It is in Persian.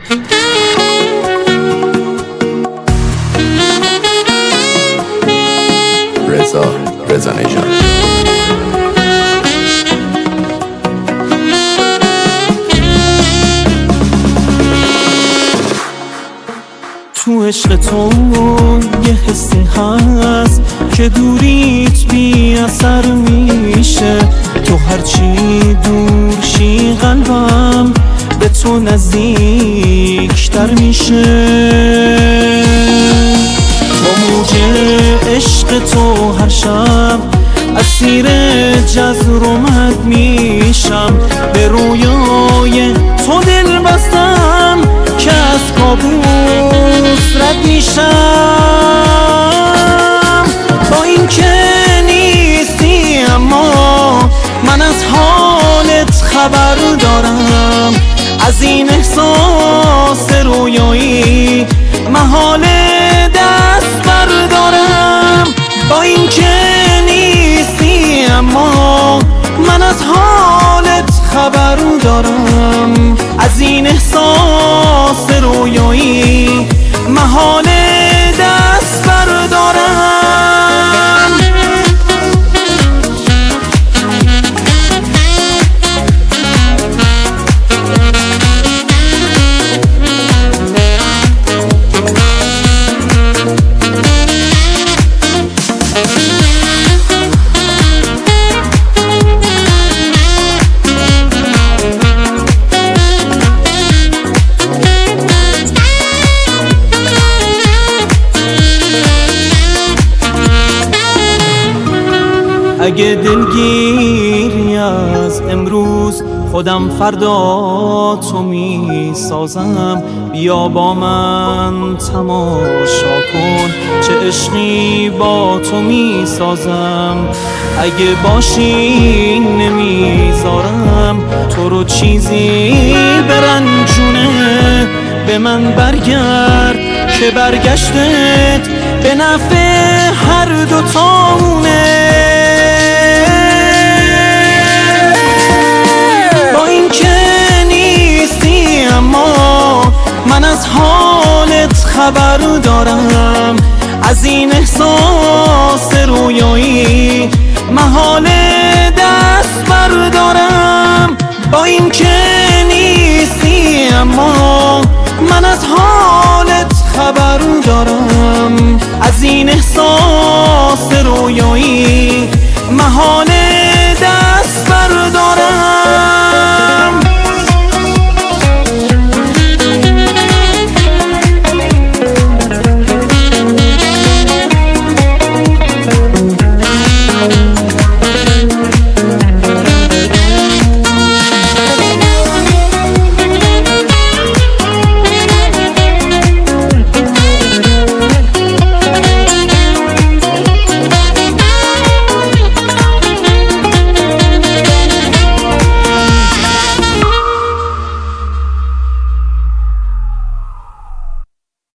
رضا نژاد. تو عشق تو یه حسی هست که دوریت بی اثر میشه، تو هرچی دور شی قلبم به تو نزدیکتر میشه. با موج عشق تو هر شب اسیر جذر و مد میشم، به رویای تو دل بستم که از کابوس رد میشم. با این که نیستی اما من از حالت خبر دارم، از این احساس رویایی محال دست بردارم. با این که نیستی اما من از حالت خبر دارم، از این احساس رویایی محال دست بردارم. اگه دلگیری از امروز خودم فردا تو می سازم، بیا با من تماشا کن چه عشقی با تو می سازم. اگه باشی نمیذارم تو رو چیزی برنجونه، به من برگرد که برگشتت به نفع هر دوتامونه. من از حالت خبر دارم، از این احساس رویایی محال دست بردارم. با این که نیستی اما من از حالت خبر دارم، از این احساس رویایی محال دست بردارم.